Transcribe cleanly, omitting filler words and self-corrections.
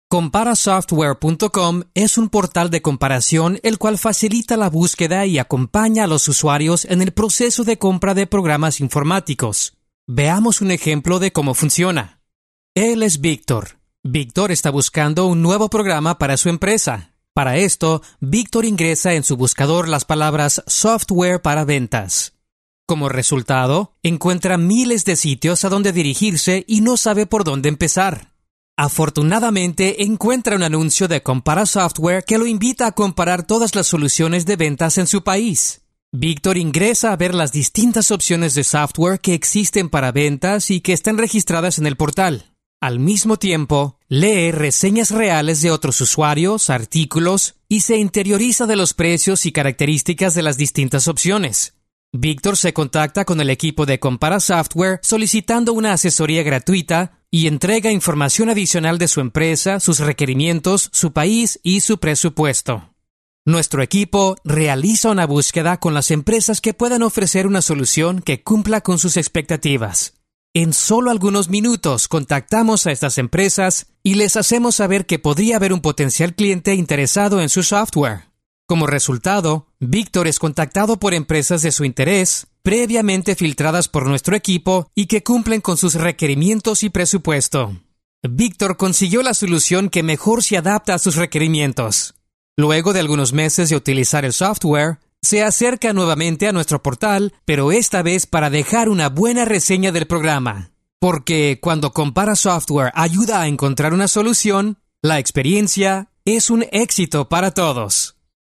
Comparasoftware.com es un portal de comparación el cual facilita la búsqueda y acompaña a los usuarios en el proceso de compra de programas informáticos. Veamos un ejemplo de cómo funciona. Él es Víctor. Víctor está buscando un nuevo programa para su empresa. Para esto, Víctor ingresa en su buscador las palabras software para ventas. Como resultado, encuentra miles de sitios a donde dirigirse y no sabe por dónde empezar. Afortunadamente, encuentra un anuncio de Compara Software que lo invita a comparar todas las soluciones de ventas en su país. Víctor ingresa a ver las distintas opciones de software que existen para ventas y que están registradas en el portal. Al mismo tiempo, lee reseñas reales de otros usuarios, artículos y se interioriza de los precios y características de las distintas opciones. Víctor se contacta con el equipo de Compara Software solicitando una asesoría gratuita y entrega información adicional de su empresa, sus requerimientos, su país y su presupuesto. Nuestro equipo realiza una búsqueda con las empresas que puedan ofrecer una solución que cumpla con sus expectativas. En solo algunos minutos contactamos a estas empresas y les hacemos saber que podría haber un potencial cliente interesado en su software. Como resultado, Víctor es contactado por empresas de su interés, previamente filtradas por nuestro equipo y que cumplen con sus requerimientos y presupuesto. Víctor consiguió la solución que mejor se adapta a sus requerimientos. Luego de algunos meses de utilizar el software, se acerca nuevamente a nuestro portal, pero esta vez para dejar una buena reseña del programa. Porque cuando Compara Software ayuda a encontrar una solución, la experiencia es un éxito para todos.